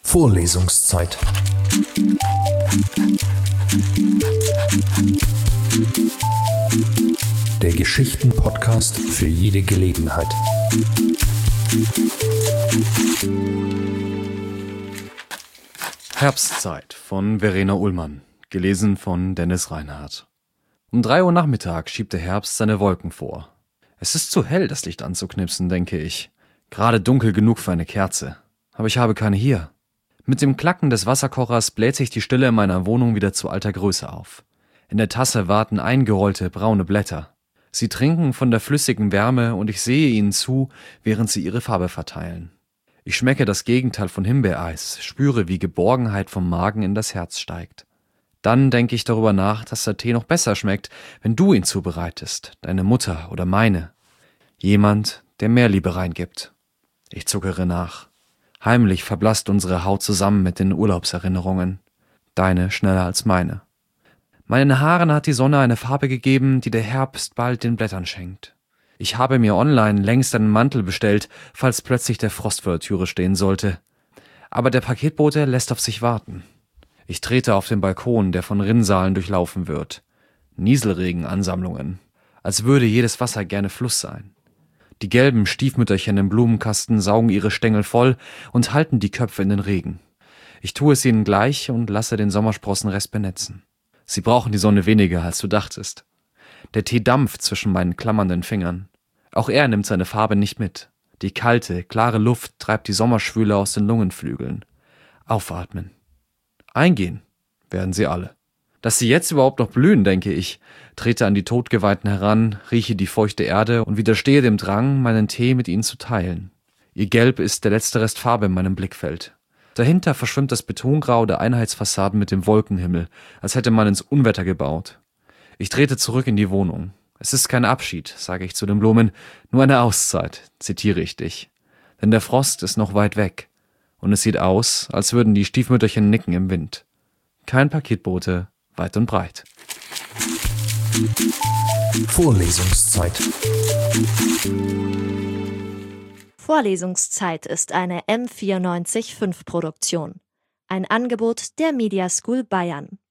Vorlesungszeit. Der Geschichten-Podcast für jede Gelegenheit. Herbstzeit von Verena Ullmann, gelesen von Dennis Reinhardt. Um 3 Uhr Nachmittag schiebt der Herbst seine Wolken vor. Es ist zu hell, das Licht anzuknipsen, denke ich. Gerade dunkel genug für eine Kerze. Aber ich habe keine hier. Mit dem Klacken des Wasserkochers bläht sich die Stille in meiner Wohnung wieder zu alter Größe auf. In der Tasse warten eingerollte braune Blätter. Sie trinken von der flüssigen Wärme und ich sehe ihnen zu, während sie ihre Farbe verteilen. Ich schmecke das Gegenteil von Himbeereis, spüre, wie Geborgenheit vom Magen in das Herz steigt. Dann denke ich darüber nach, dass der Tee noch besser schmeckt, wenn du ihn zubereitest, deine Mutter oder meine. Jemand, der mehr Liebe reingibt. Ich zuckere nach. Heimlich verblasst unsere Haut zusammen mit den Urlaubserinnerungen. Deine schneller als meine. Meinen Haaren hat die Sonne eine Farbe gegeben, die der Herbst bald den Blättern schenkt. Ich habe mir online längst einen Mantel bestellt, falls plötzlich der Frost vor der Türe stehen sollte. Aber der Paketbote lässt auf sich warten. Ich trete auf den Balkon, der von Rinnsalen durchlaufen wird. Nieselregenansammlungen. Als würde jedes Wasser gerne Fluss sein. Die gelben Stiefmütterchen im Blumenkasten saugen ihre Stängel voll und halten die Köpfe in den Regen. Ich tue es ihnen gleich und lasse den Sommersprossenrest benetzen. Sie brauchen die Sonne weniger, als du dachtest. Der Tee dampft zwischen meinen klammernden Fingern. Auch er nimmt seine Farbe nicht mit. Die kalte, klare Luft treibt die Sommerschwüle aus den Lungenflügeln. Aufatmen. Eingehen werden sie alle. Dass sie jetzt überhaupt noch blühen, denke ich, trete an die Totgeweihten heran, rieche die feuchte Erde und widerstehe dem Drang, meinen Tee mit ihnen zu teilen. Ihr Gelb ist der letzte Rest Farbe in meinem Blickfeld. Dahinter verschwimmt das Betongrau der Einheitsfassaden mit dem Wolkenhimmel, als hätte man ins Unwetter gebaut. Ich trete zurück in die Wohnung. Es ist kein Abschied, sage ich zu den Blumen, nur eine Auszeit, zitiere ich dich. Denn der Frost ist noch weit weg und es sieht aus, als würden die Stiefmütterchen nicken im Wind. Kein Paketbote, weit und breit. Vorlesungszeit. Vorlesungszeit ist eine M94.5 Produktion. Ein Angebot der Media School Bayern.